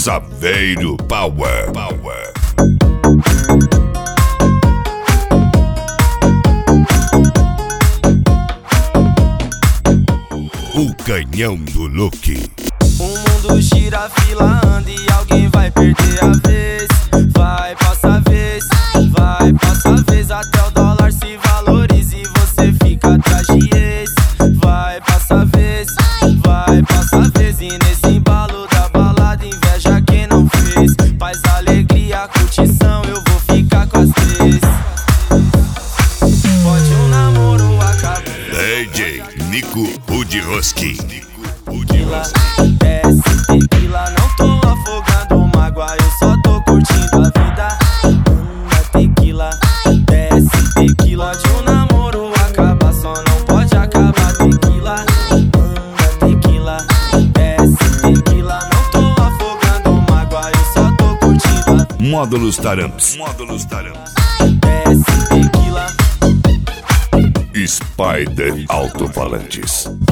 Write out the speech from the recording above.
Saveiro Power. O canhão do Luke. O mundo gira, a fila anda e alguém vai perder a vez. Vai, passa a vez, vai, passa a vez. Até o dólar se valoriza e você fica atrás de ex. Vai, passa a vez, vai, passa a vez. E nesse embalo da balada inveja quem não fez. Paz, alegria, curtição, eu vou ficar com as três. Pode um namoro acabar. DJ Nico Rudiroski. Tequila, desce tequila, não tô afogando mágoa, eu só tô curtindo a vida. Tequila, desce tequila, pode um namoro acabar, só não pode acabar. Tequila, tequila, desce tequila, não tô afogando mágoa, eu só tô curtindo a vida. Módulos Taramps. Desce tequila, Spider Alto-Falantes.